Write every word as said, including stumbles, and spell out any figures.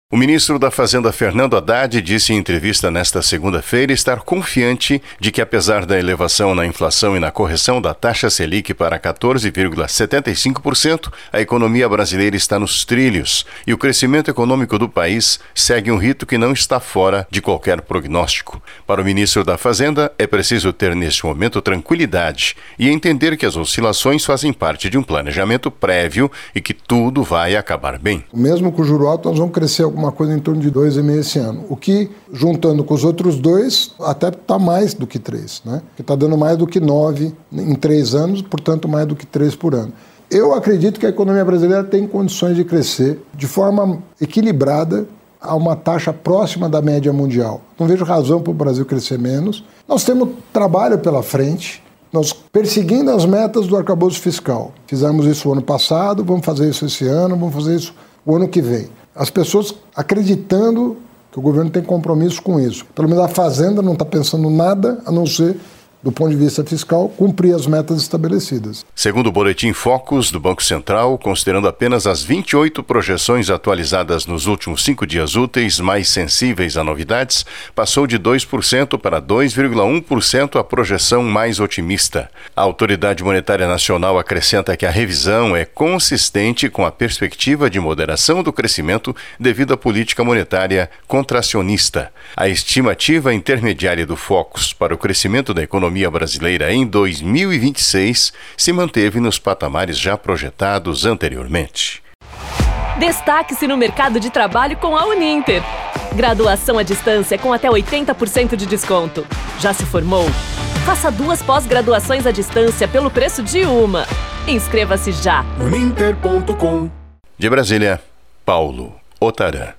O ministro da Fazenda, Fernando Haddad, disse em entrevista nesta segunda-feira estar confiante de que, apesar da elevação na inflação e na correção da taxa Selic para quatorze vírgula setenta e cinco por cento, a economia brasileira está nos trilhos e o crescimento econômico do país segue um ritmo que não está fora de qualquer prognóstico. Para o ministro da Fazenda, é preciso ter neste momento tranquilidade e entender que as oscilações fazem parte de um planejamento prévio e que tudo vai acabar bem. Mesmo com o juro alto, nós vamos crescer alguma coisa em torno de dois vírgula cinco esse ano. O que, juntando com os outros dois, até está mais do que três, né? Que está dando mais do que nove em três anos, portanto mais do que três por ano. Eu acredito que a economia brasileira tem condições de crescer de forma equilibrada a uma taxa próxima da média mundial. Não vejo razão para o Brasil crescer menos. Nós temos trabalho pela frente, nós perseguindo as metas do arcabouço fiscal. Fizemos isso o ano passado, vamos fazer isso esse ano, vamos fazer isso o ano que vem. As pessoas acreditando que o governo tem compromisso com isso. Pelo menos a Fazenda não está pensando nada a não ser, do ponto de vista fiscal, cumprir as metas estabelecidas. Segundo o Boletim Focus do Banco Central, considerando apenas as vinte e oito projeções atualizadas nos últimos cinco dias úteis mais sensíveis a novidades, passou de dois por cento para dois vírgula um por cento a projeção mais otimista. A Autoridade Monetária Nacional acrescenta que a revisão é consistente com a perspectiva de moderação do crescimento devido à política monetária contracionista. A estimativa intermediária do Focus para o crescimento da economia A economia brasileira em dois mil e vinte e seis se manteve nos patamares já projetados anteriormente. Destaque-se no mercado de trabalho com a Uninter. Graduação à distância com até oitenta por cento de desconto. Já se formou? Faça duas pós-graduações à distância pelo preço de uma. Inscreva-se já. uninter ponto com. De Brasília, Paulo Otarã.